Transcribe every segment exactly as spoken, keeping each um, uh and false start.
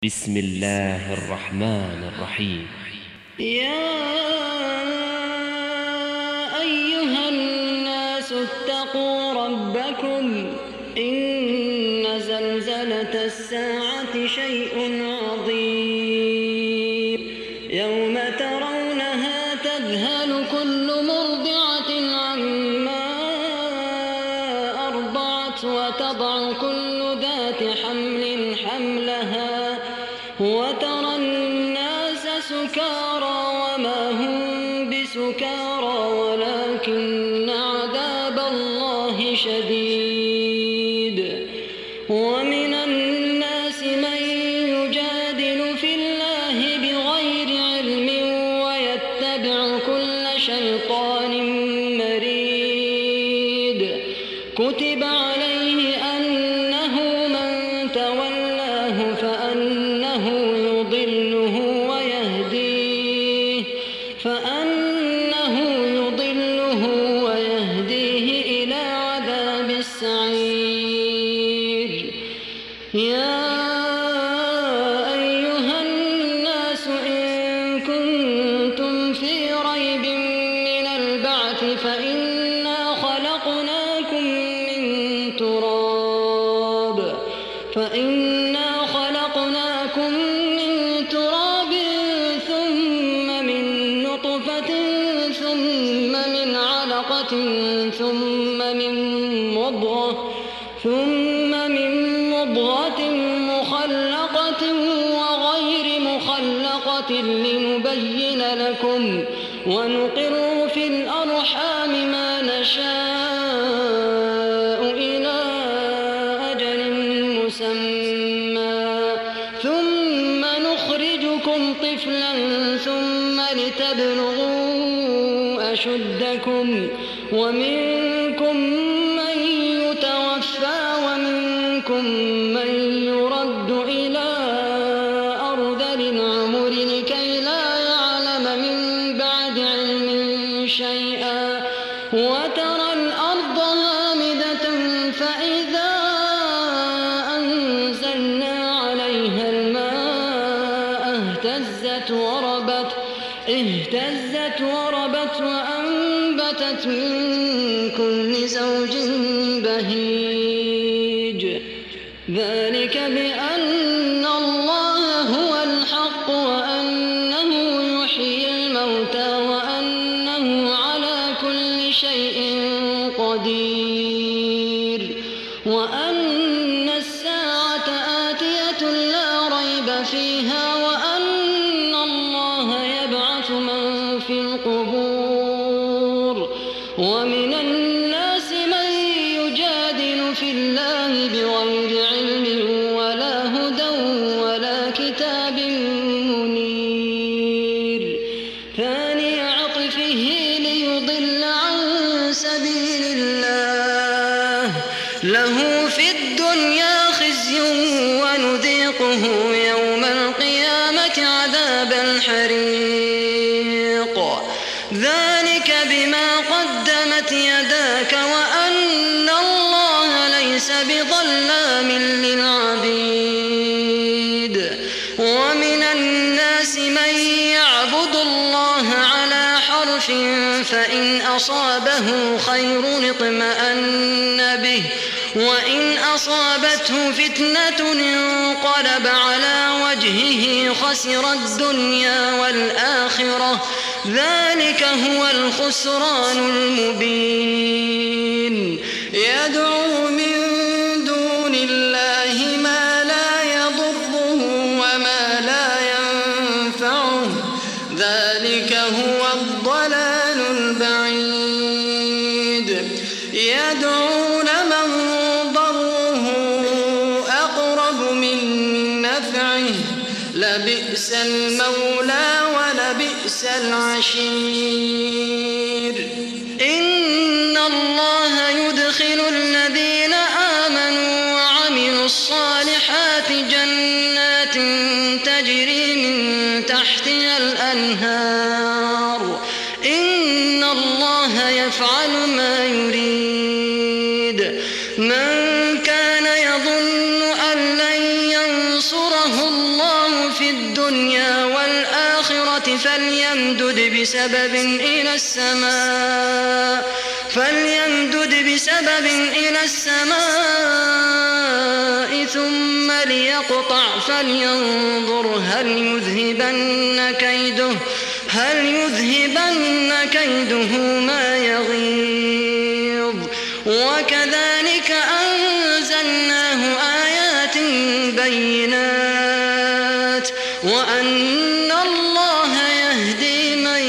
بسم الله الرحمن الرحيم. يا أيها الناس اتقوا ربكم إن زلزلة الساعة شيء عظيم يوم ترونها تذهل كل مرضعة عما أرضعت وتضع كل ذات حمل حملها وترى الناس سكارى وما هم بسكارى ولكن عذاب الله شديد. ومن الناس من يجادل في الله بغير علم ويتبع كل شيطان مريد. كتب عليه أنه من تولاه فأنه يضله ويهديه فأنه يضله ويهديه إلى عذاب السعير. يا أيها الناس إن كنتم في ريب من البعث فإنا خلقناكم من تراب فإنا خلقناكم من تراب ثم من نطفة ثم من علقة ثم من مضغة ثم من مضغة مخلقة وغير مخلقة لنبين لكم ونقر في الأرحام ما نشاء إلى أجل مسمى ثم نخرجكم طفلا ثم لتبلغوا أشدكم ومنكم من يتوفى ومنكم من يرد إلى أرذل العمر لكي لا يعلم من بعد علم شيئا. وترى الأرض هامدة فإذا أنزلنا عليها الماء اهتزت وربت اهتزت وربت وأنبتت من كل زوج بهيج. ذلك بأن الله هو الحق وأنه يحيي الموتى وأنه على كل شيء قدير وأن الساعة آتية لا ريب فيها وأن الله يبعث من في القبور. ومن الناس من يجادل في الله بغير علم ولا هدى ولا كتاب منير. ثاني عطفه ليضل عن سبيل الله له في الدنيا خزي ونذيقه يوم القيامة عذاب الحريق. ذلك بما قدمت يداك وأن الله ليس بظلام للعبيد. ومن الناس من يعبد الله على حرف فإن أصابه خير اطمأن به وإن أصابته فتنة انقلب على وجهه خسر الدنيا والآخرة. ذلك هو الخسران المبين. يدعو من دون الله ما لا يضره وما لا ينفعه. ذلك هو الضلال البعيد. يدعو لمن ضره أقرب من نفعه لبئس المولى ولبئس العشير. إن الله يدخل الذين آمنوا وعملوا الصالحات جنات تجري من تحتها الأنهار. إن الله يفعل ما يريد. من كان يظن أن لن ينصره الله الدنيا والآخرة فليمدد بسبب إلى السماء فليمدد بسبب إلى السماء ثم ليقطع فلينظر هل يذهبن كيده هل يذهبن كيده ما يغيظ. وكذلك أنزلناه آيات بينات وأن الله يهدي من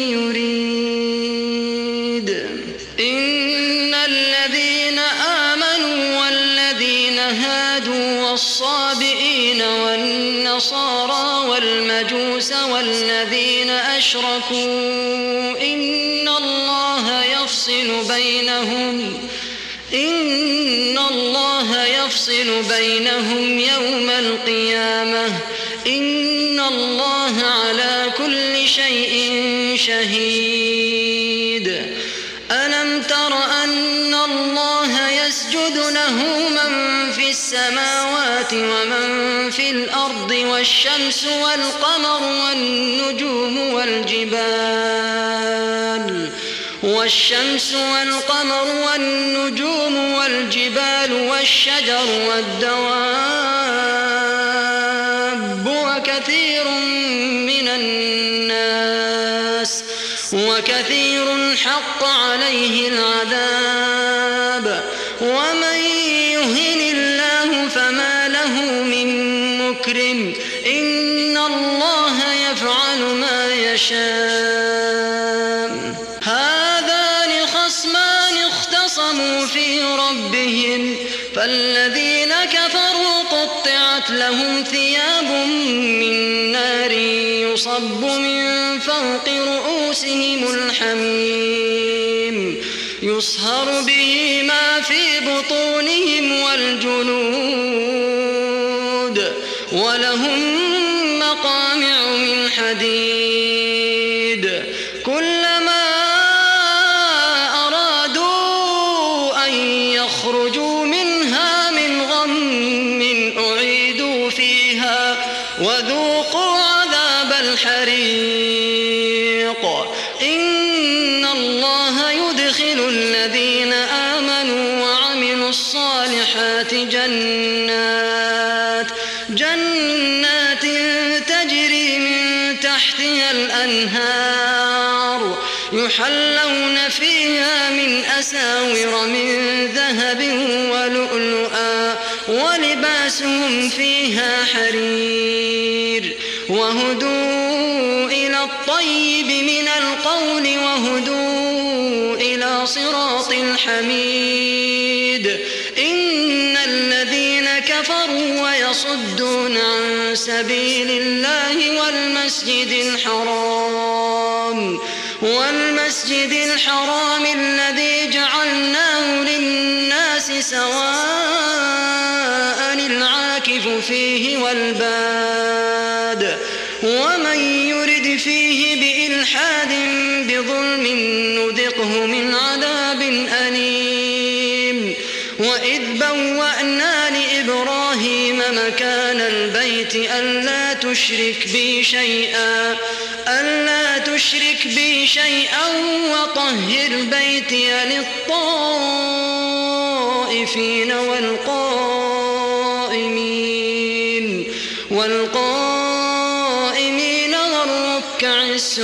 يريد. إن الذين آمنوا والذين هادوا والصابئين والنصارى والمجوس والذين أشركوا إن الله يفصل بينهم إن الله يفصل بينهم يوم القيامة إن الله على كل شيء شهيد. ألم تر أن الله يسجد له من في السماوات ومن في الأرض والشمس والقمر والنجوم والجبال والشمس والقمر والنجوم والجبال والشجر والدواب وكثير من الناس وكثير حق عليه العذاب. ومن يهن الله فما له من مكرم إن الله يفعل ما يشاء. هذان خصمان اختصموا في ربهم فالذين كفروا قطعت لهم ثياب من نار يصب من فوق رؤوسهم الحميم يصهر به ما في بطونهم والجلود ولهم مقامع من حديد كلما أرادوا أن يخرجوا منها من غم أعيدوا فيها وذوقوا عذاب الحريق. إن الله يدخل الذين آمنوا وعملوا الصالحات جنات جنات تجري من تحتها الأنهار يحلون فيها من أساور من ذهب ولؤلؤا ولباسهم فيها حرير وهدوا إلى الطيب من القول وهدوا إلى صراط الحميد. إن الذين كفروا ويصدون عن سبيل الله والمسجد الحرام والمسجد الحرام الذي جعلناه للناس سواء العاكف فيه والباد ومن يرد فيه بإلحاد بظلم نذقه من عذاب أليم. وإذ بوأنا لإبراهيم مكان البيت ألا تشرك بي شيئا ألا تشرك بي شيئا وطهر بيتي للطائفين والقائمين والقائمين والركع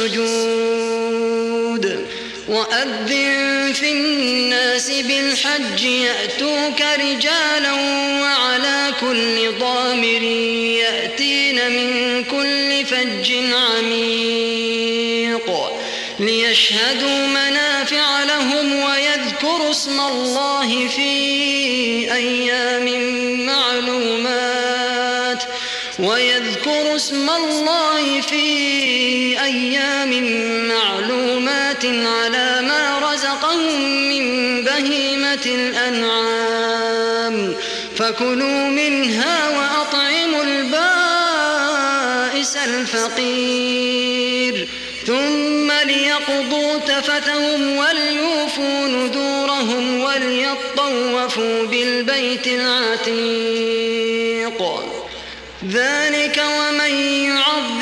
السجود. وأذن في الناس بالحج يأتوك رجالا وعلى كل ضامر يأتين من كل فج عميق ليشهدوا منافع لهم ويذكروا اسم الله في أيام معلومات ويذكروا اسم الله في أيام معلومات على ما رزقهم من بهيمة الأنعام فكلوا منها وأطعموا البائس الفقير ثم ليقضوا تفثهم وليوفوا نذورهم وليطوفوا بالبيت العتيق. ذلك ومن يعظم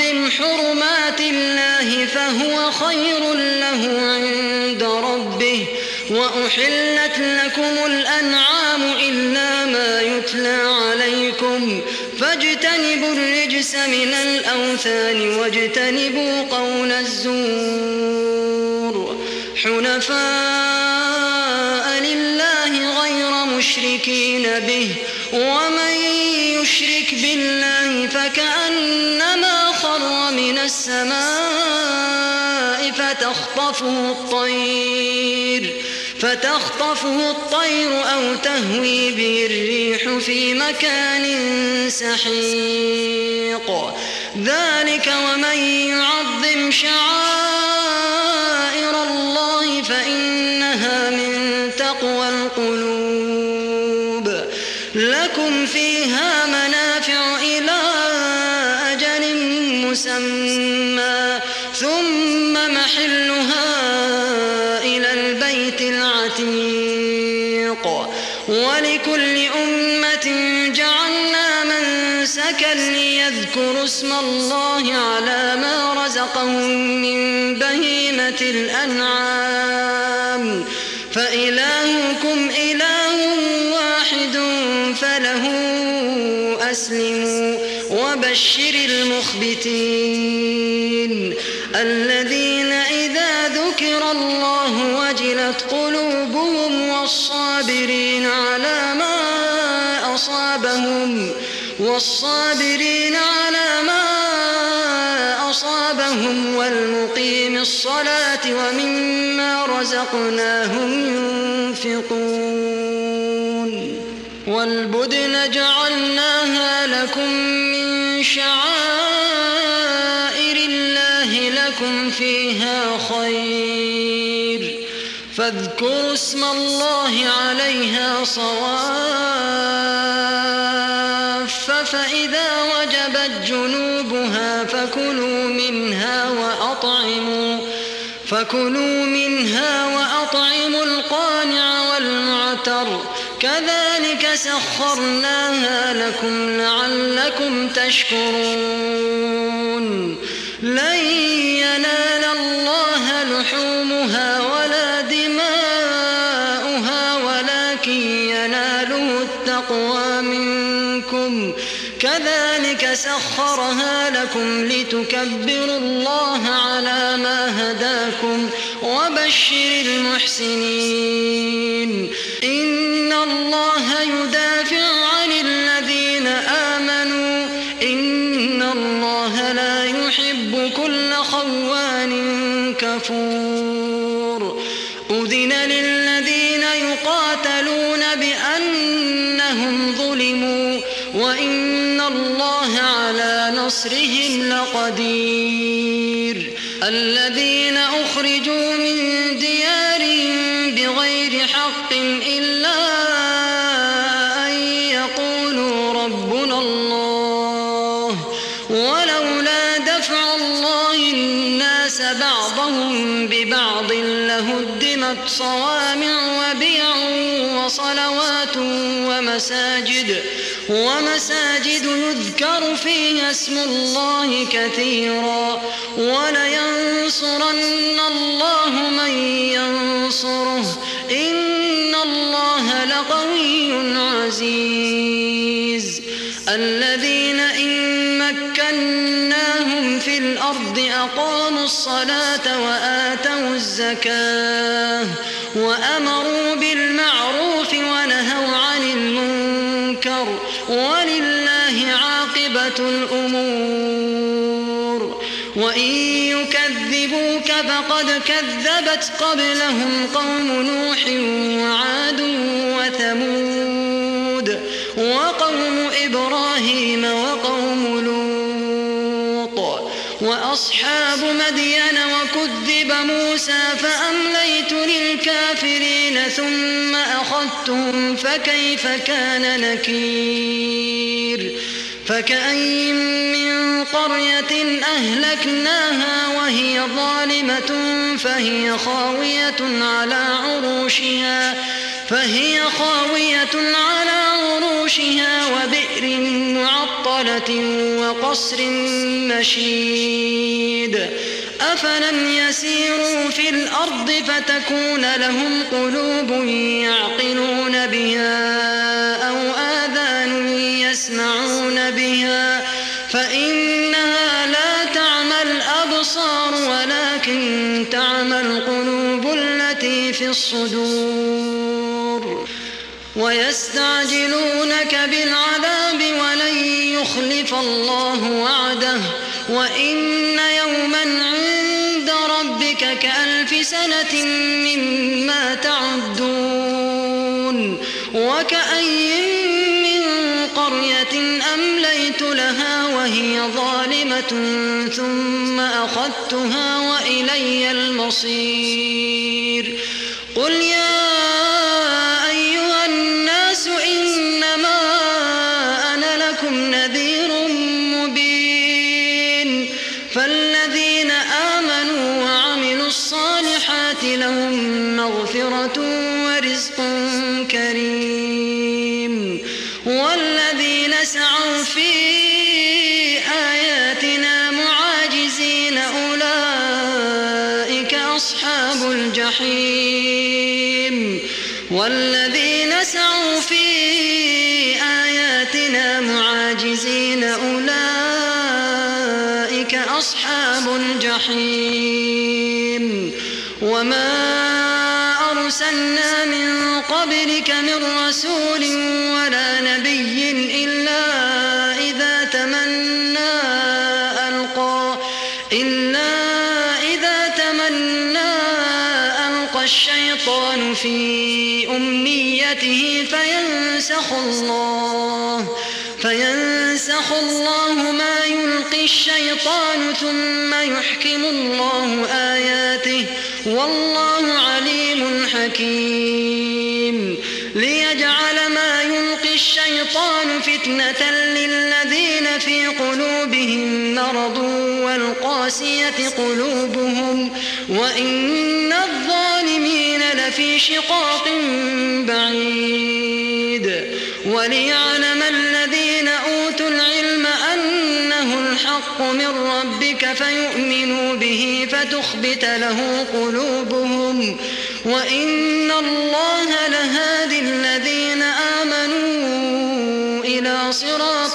أحلت لكم الأنعام إلا ما يتلى عليكم فاجتنبوا الرجس من الأوثان واجتنبوا قول الزور حنفاء لله غير مشركين به ومن يشرك بالله فكأنما خر من السماء فتخطفه الطير فتخطفه الطير أو تهوي به الريح في مكان سحيق ذلك ومن يعظم شعائر الله فإنها من تقوى القلوب لكم فيها منافع إلى أجل مسمى ثم محلها إلى البيت العتيق ولكل أمة جعلنا منسكا ليذكروا اسم الله على ما رزقهم من بهيمة الأنعام فإلهكم إله واحد فله أسلموا وبشر المخبتين الذين إذا ذكر الله وجلت قلوبهم والصابرين على ما أصابهم والصابرين على ما أصابهم والمقيم الصلاة ومما رزقناهم ينفقون والبدن جعلناها لكم من شعائر الله لكم فيها خير فاذكروا اسم الله عليها صواف فإذا وجبت جنوبها فكلوا منها وأطعموا فكلوا منها وأطعموا القانع والمعتر كذلك سخرناها لكم لعلكم تشكرون لن ينال الله لحومها ولا دماؤها ولكن يناله التقوى منكم كذلك سخرها لكم لتكبروا الله على ما هداكم وبشر المحسنين إن الله يدافع عن الذين آمنوا إن الله لا يحب كل خوان كفور أذن للذين يقاتلون بأنهم ظلموا وإن الله على نصرهم لقدير الذين أخرجوا من ديارهم بغير حق إلا أن يقولوا ربنا الله ولولا دفع الله الناس بعضهم ببعض لهدمت صوامع وبيع وصلوات ومساجد ومساجد يذكر فيها اسم الله كثيرا ولينصرن الله من ينصره إن الله لقوي عزيز الذين إن مكناهم في الأرض أقاموا الصلاة وآتوا الزكاة وأمروا بالمعروف ونهوا عن المنكر ولله عاقبة الأمور وإن يكذبوك فقد كذبت قبلهم قوم نوح وعاد وثمود وقوم إبراهيم وقوم لوط وأصحاب مدين وكذب موسى فأمليت للكافرين ثم أخذتهم فكيف كان نكير فكأين من قرية أهلكناها وهي ظالمة فهي خاوية على عروشها فهي خاوية على عروشها وبئر معطلة وقصر مشيد أفلم يسيروا في الأرض فتكون لهم قلوب يعقلون بها أو آذان يسمعون بها فإنها لا تعمى الأبصار ولكن تعمى القلوب التي في الصدور ويستعجلونك بالعذاب ولن يخلف الله وعده وإن يوما عند ربك كألف سنة مما تعدون وكأي من قرية أمليت لها وهي ظالمة ثم أخذتها وإلي المصير قل يا أيها الناس إنما أنا لكم نذير مبين فالذين آمنوا وعملوا الصالحات لهم مغفرة ورزق كريم والذين سعوا في آياتنا معاجزين أولئك أصحاب الجحيم والذين سعوا في آياتنا معاجزين أولئك أصحاب الجحيم وما أرسلنا من قبلك من رسول ولا نبي إلا إذا تمنى ألقى إلا إذا تمنى ألقى الشيطان في أمنيته فينسخ الله فينسخ الله ما يلقي الشيطان ثم يحكم الله آياته والله عليم حكيم ليجعل ما يلقي الشيطان فتنة للذين في قلوبهم مرض والقاسية قلوبهم وإن الظالمين لفي شقاق بعيد وليعلم الذين أوتوا العلم أنه الحق من ربك فيؤمنوا به فتخبت له قلوبهم وإن الله لهادي الذين آمنوا إلى صراط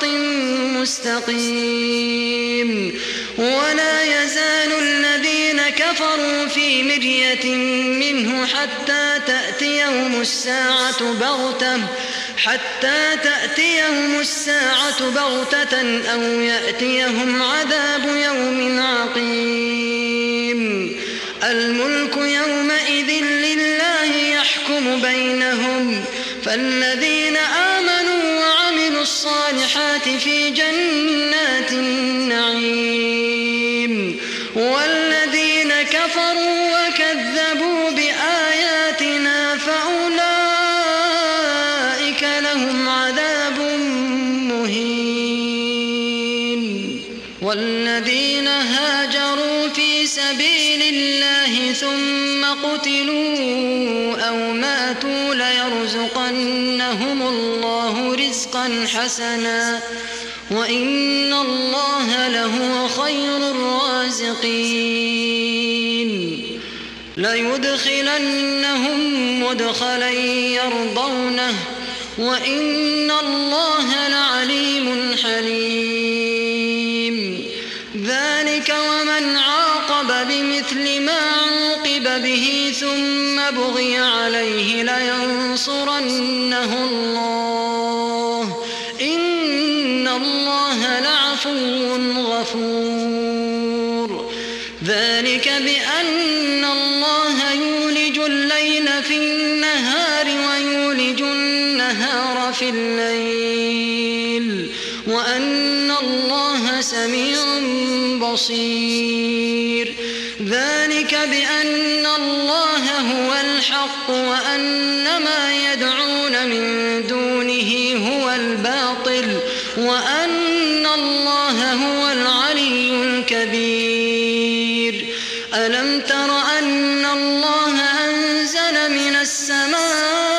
مستقيم ولا يزال الذين كفروا في مرية منه حتى تأتيهم الساعة بغتة حتى تأتيهم الساعة بغتة أو يأتيهم عذاب يوم عقيم الملك يومئذ لله يحكم بينهم فالذين آمنوا وعملوا الصالحات في جنات النعيم والذين كفروا وكذبوا بآياتنا فأولئك لهم عذاب مهين والذين هاجروا في سبيل الله ثم قتلوا أو ماتوا ليرزقنهم الله رزقا حسنا وإن الله لهو خير الرازقين ليدخلنهم مدخلا يرضونه وإن الله لعليم حليم ذلك ومن عاقب بمثل ما عوقب به ثم بغي عليه لينصرنه الله إن الله لعفو غفور ذلك بأن الله يولج الليل في النهار ويولج النهار في الليل وأن الله سميع بصير ذلك بأن الله هو الحق وأن ما يدعون من دونه هو الباطل وأن الله هو العلي الكبير ألم تر أن الله أنزل من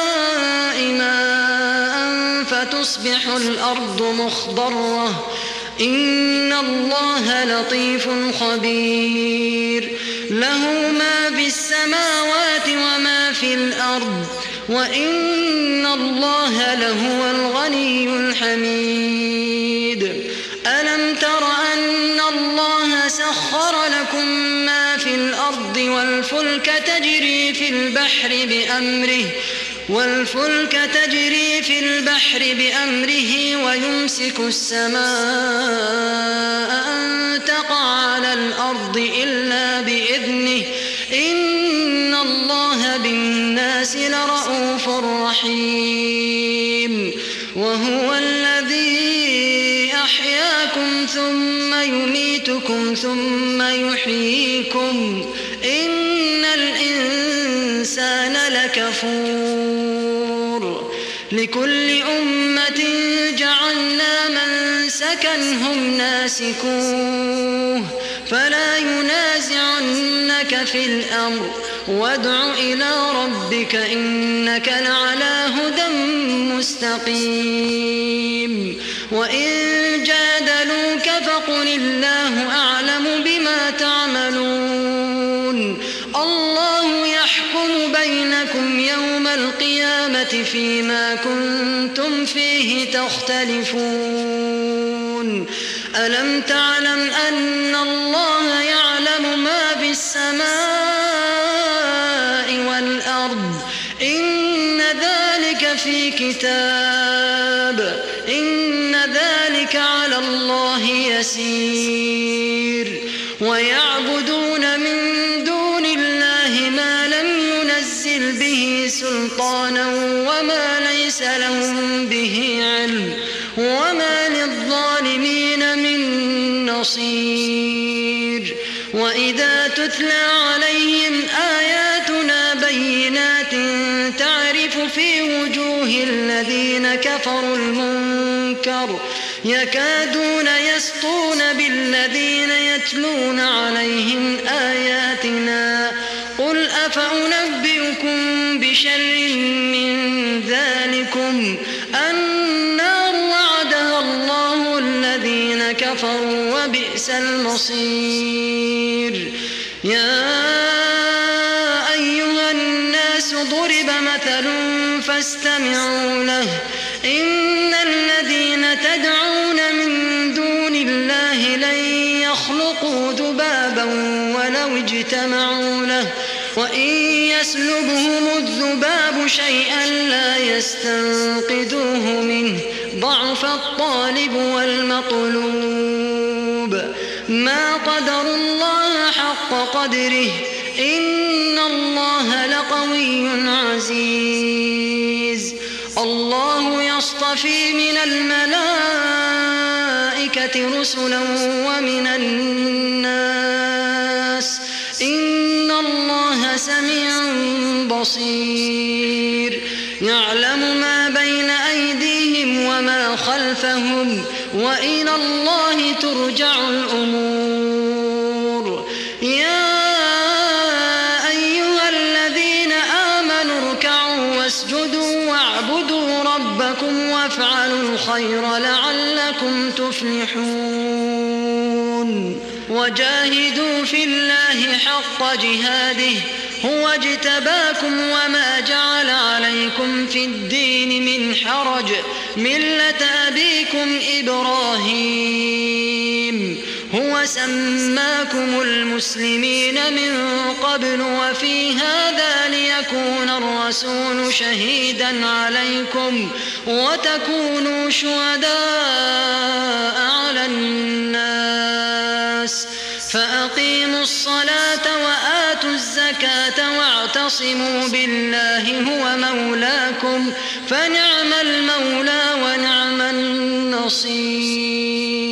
السماء ماء فتصبح الأرض مخضرة إن الله لطيف خبير له ما في السماوات وما في الأرض وإن الله لهو الغني الحميد ألم تر أن الله سخر لكم ما في الأرض والفلك تجري في البحر بأمره والفلك تجري في البحر بأمره ويمسك السماء أن تقع على الأرض إلا بإذنه إن الله بالناس لرءوف رحيم وهو الذي أحياكم ثم يميتكم ثم يحييكم إن الإنسان لكفور لكل أمة جعلنا منسكا هم ناسكوه فلا ينازعنك في الأمر وادع إلى ربك إنك لعلى هدى مستقيم وإن جادلوك فقل الله أعلم بما تعملون الله يحكم بينكم يوم القيامة فيما كنتم فيه تختلفون ألم تعلم أن الله يعلم ما في السماء والأرض إن ذلك في كتاب إن ذلك على الله يسير ويعبدون من دون الله ما لم ينزل به سلطانا وما ليس لهم به علم وما للظالمين من نصير وإذا تتلى عليهم آياتنا بينات تعرف في وجوه الذين كفروا المنكر يكادون يسطون بالذين يتلون عليهم آياتنا قل أفأنبئكم بشر من ذلكم النار وعدها الله الذين كفروا وبئس المصير يا أيها الناس ضرب مثل فاستمعوا له إن الذين تدعون من دون الله لن يخلقوا ذبابا ولو اجتمعوا له وإن يسلبهم الذباب شيئا لا يستنقذوه منه ضعف الطالب والمطلوب ما قدروا الله حق قدره إن الله لقوي عزيز الله يصطفي من الملائكة رسلا ومن الناس إن الله سميع بصير يعلم ما بين أيديهم وما خلفهم وإلى الله ترجع الأمور يا أيها الذين آمنوا اركعوا واسجدوا واعبدوا ربكم وافعلوا الخير لعلكم تفلحون وجاهدوا في الله حق جهاده هو اجتباكم وما جعل عليكم في الدين من حرج ملة أبيكم إبراهيم هو سماكم المسلمين من قبل وفي هذا ليكون الرسول شهيدا عليكم وتكونوا شهداء على الناس فأقيموا الصلاة وآتوا الزكاة واعتصموا بالله هو مولاكم فنعم المولى ونعم النصير